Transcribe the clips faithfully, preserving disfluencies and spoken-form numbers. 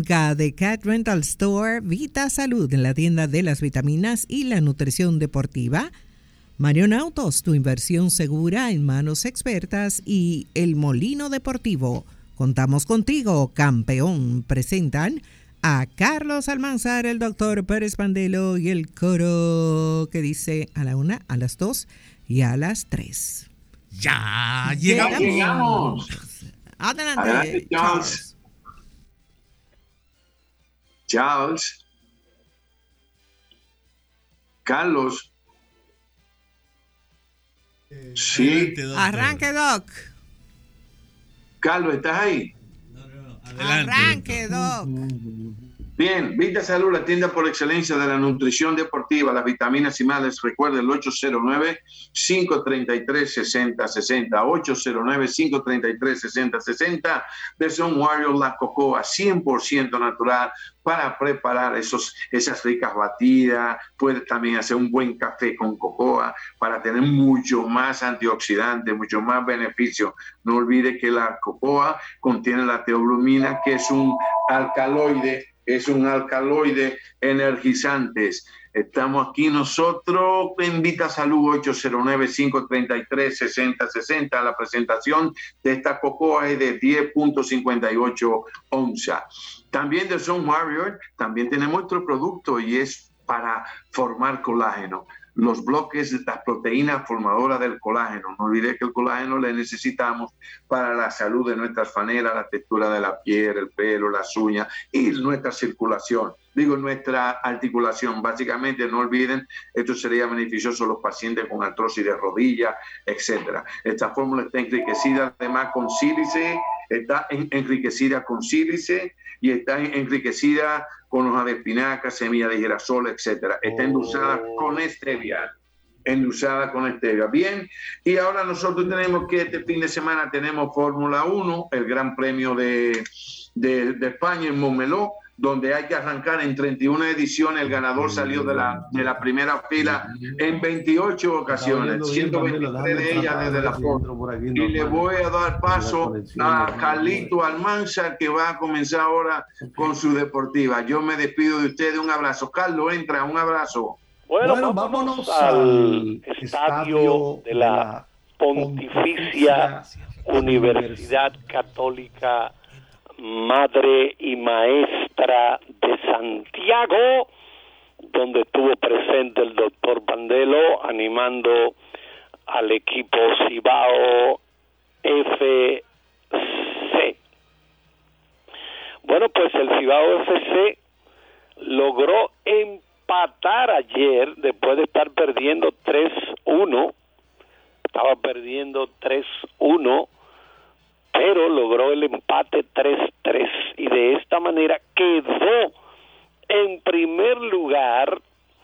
K de Cat Rental Store, Vita Salud en la tienda de las vitaminas y la nutrición deportiva, Marion Autos, tu inversión segura en manos expertas, y El Molino Deportivo. Contamos contigo, campeón. Presentan a Carlos Almanzar, el doctor Pérez Pandelo y el coro que dice a la una, a las dos y a las tres. Ya llegamos. llegamos. Adelante, Adelante, Charles. Charles. Carlos. Eh, sí. adelante, Arranque, Doc. Carlos, ¿estás ahí? No, no, no. Adelante, Arranque, doctor. Doc. Bien, Vita Salud, la tienda por excelencia de la nutrición deportiva, las vitaminas y más. Les recuerda el ocho cero nueve, cinco tres tres, seis cero seis cero, ocho cero nueve, cinco tres tres, seis cero seis cero de Sun Warrior, la cocoa cien por ciento natural para preparar esos, esas ricas batidas. Puedes también hacer un buen café con cocoa para tener mucho más antioxidantes, mucho más beneficio. No olvide que la cocoa contiene la teobromina, que es un alcaloide es un alcaloide energizante. Estamos aquí nosotros en Vita Salud, ocho cero nueve, cinco tres tres, seis cero seis cero. La presentación de esta cocoa es de diez punto cincuenta y ocho onzas. También de Sun Warrior, también tenemos otro producto y es para formar colágeno. Los bloques de las proteínas formadoras del colágeno. No olvide que el colágeno le necesitamos para la salud de nuestras faneras, la textura de la piel, el pelo, las uñas y nuestra circulación. Digo, nuestra articulación. Básicamente, no olviden, esto sería beneficioso a los pacientes con artrosis de rodilla, etcétera. Esta fórmula está enriquecida además con sílice, está en, enriquecida con sílice y está en, enriquecida con hoja de espinaca, semilla de girasol, etcétera. Está endulzada con stevia. Endulzada con stevia. Bien, y ahora nosotros tenemos que este fin de semana tenemos Fórmula uno, el Gran Premio de, de, de España en Montmeló, donde hay que arrancar en treinta y una ediciones. El ganador salió de la, de la primera fila en veintiocho ocasiones, ciento veintitrés de ellas desde la foto. Y le voy a dar paso a Carlito Almanzar, que va a comenzar ahora con su deportiva. Yo me despido de ustedes. Un abrazo. Carlos, entra, un abrazo. Bueno, bueno, vámonos al estadio de la Pontificia Universidad Católica Madre y Maestra de Santiago, donde estuvo presente el doctor Pandelo animando al equipo Cibao F C. Bueno, pues el Cibao F C logró empatar ayer después de estar perdiendo tres uno. Estaba perdiendo tres uno, pero logró el empate tres tres y de esta manera quedó en primer lugar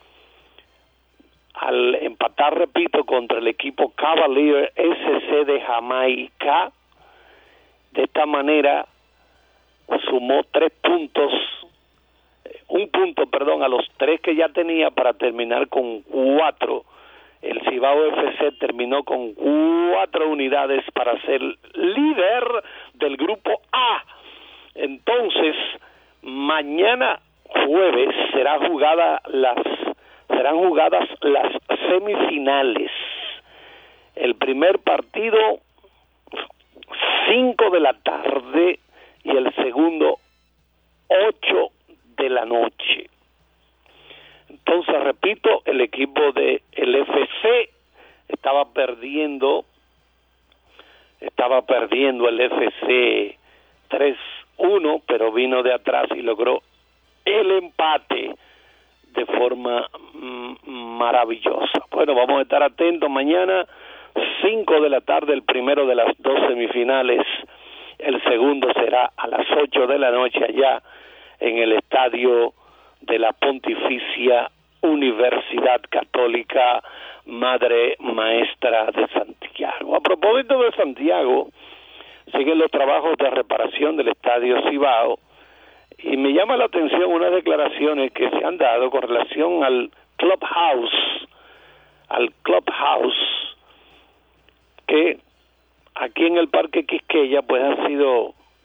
al empatar, repito, contra el equipo Cavalier S C de Jamaica. De esta manera sumó tres puntos, un punto, perdón, a los tres que ya tenía para terminar con cuatro. El Cibao F C terminó con cuatro unidades para ser líder del grupo A. Entonces, mañana jueves será jugada las serán jugadas las semifinales. El primer partido cinco de la tarde y el segundo ocho de la noche. Entonces, repito, el equipo de el F C estaba perdiendo, estaba perdiendo el F C tres uno, pero vino de atrás y logró el empate de forma mm, maravillosa. Bueno, vamos a estar atentos mañana, cinco de la tarde, el primero de las dos semifinales, el segundo será a las ocho de la noche allá en el estadio de la Pontificia Universidad Católica Madre Maestra de Santiago. A propósito de Santiago, siguen los trabajos de reparación del estadio Cibao y me llama la atención unas declaraciones que se han dado con relación al clubhouse, al clubhouse que aquí en el Parque Quisqueya pues ha sido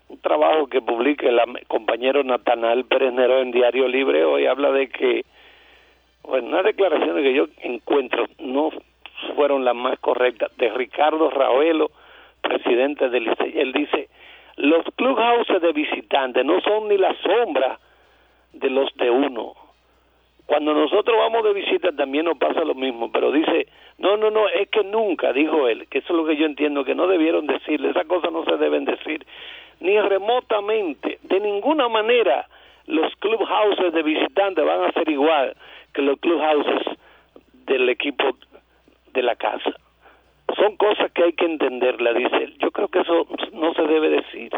un trabajo que publica el compañero Natanael Pérez Neró en Diario Libre hoy, habla de que, bueno, unas declaraciones que yo encuentro no fueron las más correctas, de Ricardo Ravelo, presidente del Licey. Él dice, los clubhouses de visitantes no son ni la sombra de los de uno. Cuando nosotros vamos de visita también nos pasa lo mismo, pero dice, no, no, no, es que nunca, dijo él, que eso es lo que yo entiendo, que no debieron decirle, esas cosas no se deben decir, ni remotamente, de ninguna manera los clubhouses de visitantes van a ser igual que los clubhouses del equipo de la casa. Son cosas que hay que entenderla, dice él. Yo creo que eso no se debe decir.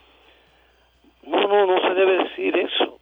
No, no, no se debe decir eso.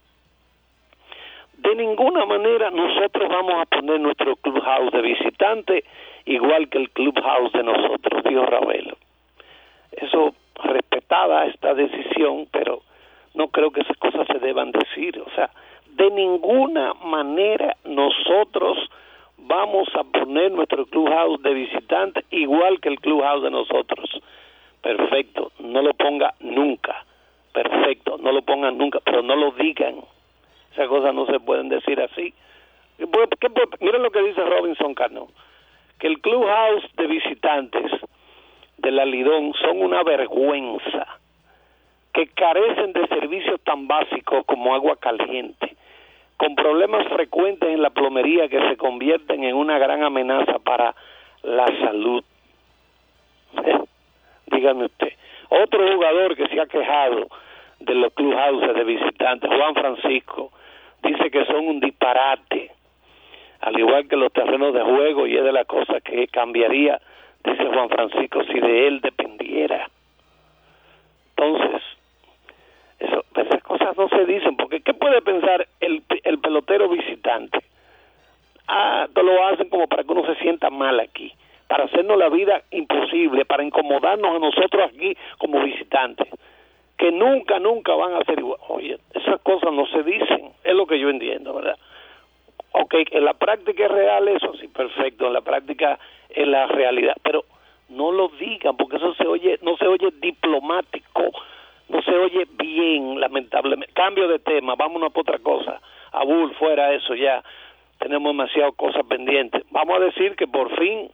De ninguna manera nosotros vamos a poner nuestro clubhouse de visitante igual que el clubhouse de nosotros, dijo Ravelo. Eso, respetada esta decisión, pero no creo que esas cosas se deban decir. O sea, de ninguna manera nosotros vamos a poner nuestro clubhouse de visitante igual que el clubhouse de nosotros. Perfecto, no lo ponga nunca. Perfecto, no lo pongan nunca, pero no lo digan. Esas cosas no se pueden decir así. Miren lo que dice Robinson Cano, que el clubhouse de visitantes de la Lidón son una vergüenza, que carecen de servicios tan básicos como agua caliente, con problemas frecuentes en la plomería que se convierten en una gran amenaza para la salud. ¿Eh? Dígame usted. Otro jugador que se ha quejado de los clubhouses de visitantes, Juan Francisco, dice que son un disparate, al igual que los terrenos de juego, y es de la cosa que cambiaría, dice Juan Francisco, si de él dependiera. Entonces, eso, esas cosas no se dicen, porque ¿qué puede pensar el, el pelotero visitante? Ah, lo hacen como para que uno se sienta mal aquí, para hacernos la vida imposible, para incomodarnos a nosotros aquí como visitantes, que nunca, nunca van a ser igual. Oye, esas cosas no se dicen, es lo que yo entiendo, ¿verdad? Ok, en la práctica es real eso, sí, perfecto, en la práctica es la realidad, pero no lo digan, porque eso se oye, no se oye diplomático, no se oye bien, lamentablemente. Cambio de tema, vámonos a otra cosa. Abul, fuera eso ya, tenemos demasiadas cosas pendientes. Vamos a decir que por fin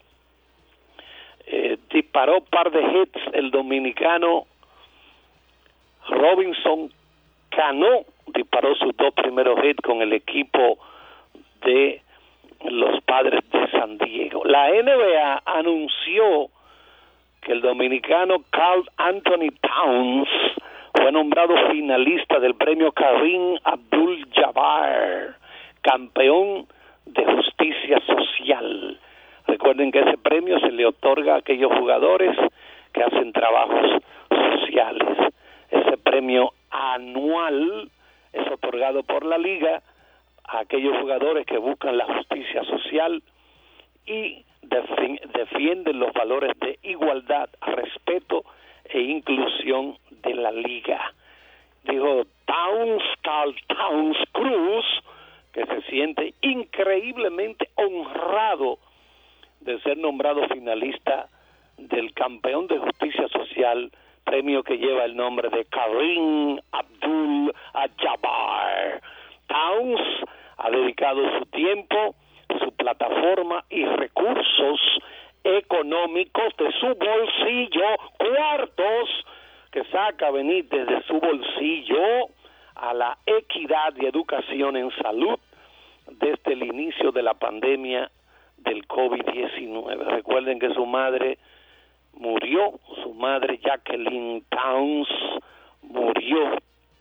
eh, disparó par de hits el dominicano Robinson Cano, disparó sus dos primeros hits con el equipo de los Padres de San Diego. La N B A anunció que el dominicano Karl Anthony Towns fue nombrado finalista del premio Kareem Abdul-Jabbar, campeón de justicia social. Recuerden que ese premio se le otorga a aquellos jugadores que hacen trabajos sociales. Ese premio anual es otorgado por la liga a aquellos jugadores que buscan la justicia social y defi- defienden los valores de igualdad, respeto e inclusión de la liga. Dijo Towns, Carl Towns Cruz, que se siente increíblemente honrado de ser nombrado finalista del campeón de justicia social, premio que lleva el nombre de Kareem Abdul-Jabbar. Towns ha dedicado su tiempo, su plataforma y recursos económicos de su bolsillo, cuartos que saca Benítez de su bolsillo, a la equidad y educación en salud desde el inicio de la pandemia del COVID diecinueve. Recuerden que su madre murió, su madre Jacqueline Towns murió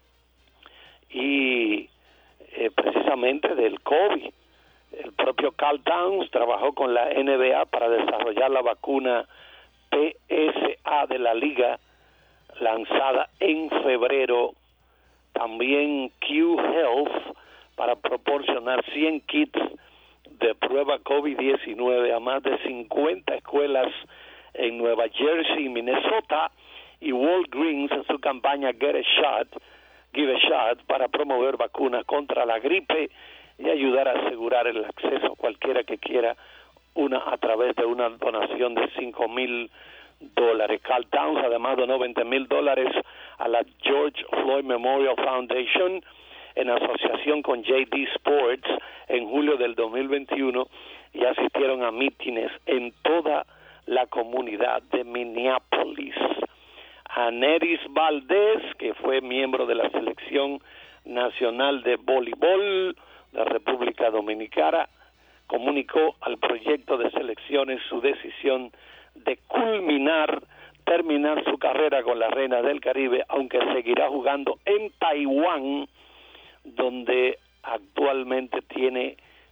y eh, precisamente del COVID. El propio Karl Towns trabajó con la N B A para desarrollar la vacuna P S A de la liga, lanzada en febrero. También Q Health para proporcionar cien kits de prueba COVID diecinueve a más de cincuenta escuelas en Nueva Jersey y Minnesota, y Walgreens en su campaña Get a Shot, Give a Shot, para promover vacunas contra la gripe y ayudar a asegurar el acceso a cualquiera que quiera una a través de una donación de cinco mil dólares. Karl Towns además donó veinte mil dólares a la George Floyd Memorial Foundation en asociación con J D Sports en julio del dos mil veintiuno y asistieron a mítines en toda la comunidad de Minneapolis. Aneris Valdés, que fue miembro de la selección nacional de voleibol de República Dominicana, comunicó al proyecto de selecciones su decisión de culminar, terminar su carrera con la Reina del Caribe, aunque seguirá jugando en Taiwán, donde actualmente tiene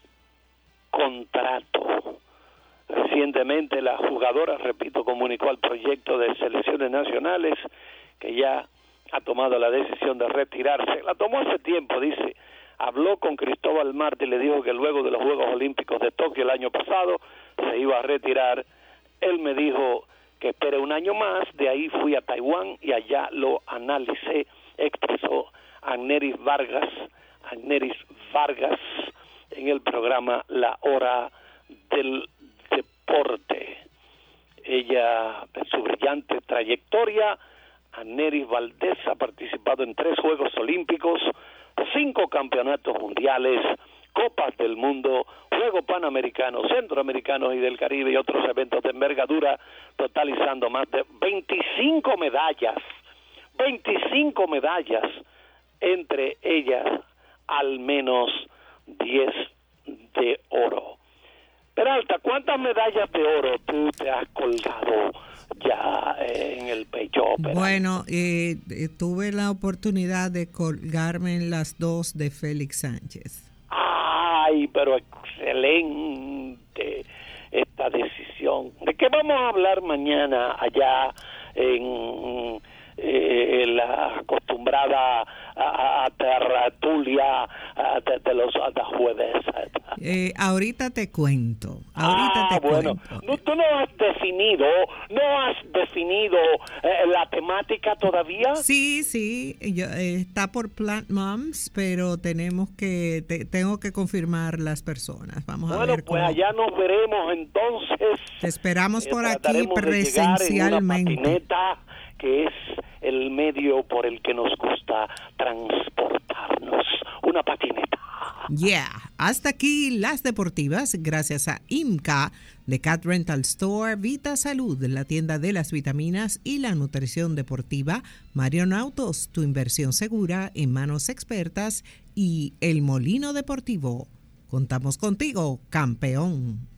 contrato. Recientemente la jugadora, repito, comunicó al proyecto de selecciones nacionales que ya ha tomado la decisión de retirarse. La tomó hace tiempo, dice. Habló con Cristóbal Marte y le dijo que luego de los Juegos Olímpicos de Tokio el año pasado se iba a retirar. Él me dijo que espere un año más, de ahí fui a Taiwán y allá lo analicé, expresó Agneris Vargas, Agneris Vargas en el programa La Hora del Deporte. Ella, de su brillante trayectoria, Agneris Valdés ha participado en tres Juegos Olímpicos, cinco campeonatos mundiales, Copas del Mundo, Juegos Panamericanos, Centroamericanos y del Caribe y otros eventos de envergadura, totalizando más de veinticinco medallas, veinticinco medallas, entre ellas al menos diez de oro. Peralta, ¿cuántas medallas de oro tú te has colgado ya eh, en el pecho? Peralta? Bueno, eh, eh, tuve la oportunidad de colgarme en las dos de Félix Sánchez. Ay, pero excelente esta decisión. ¿De qué vamos a hablar mañana allá en eh, la acostumbrada a, a tertulia a, de, de los de jueves? Eh, ahorita te cuento. Ahorita ah, te bueno. cuento. No, tú no has definido, no has definido eh, la temática todavía. Sí, sí, yo, eh, está por Plant Moms, pero tenemos que, te, tengo que confirmar las personas. Vamos bueno, a ver pues cómo. allá nos veremos entonces. Te esperamos eh, por aquí trataremos de presencialmente. llegar en una patineta, que es el medio por el que nos gusta transportarnos. Una patineta. Yeah, hasta aquí las deportivas, gracias a IMCA de Cat Rental Store, Vita Salud, la tienda de las vitaminas y la nutrición deportiva, Marion Autos, tu inversión segura en manos expertas, y El Molino Deportivo. Contamos contigo, campeón.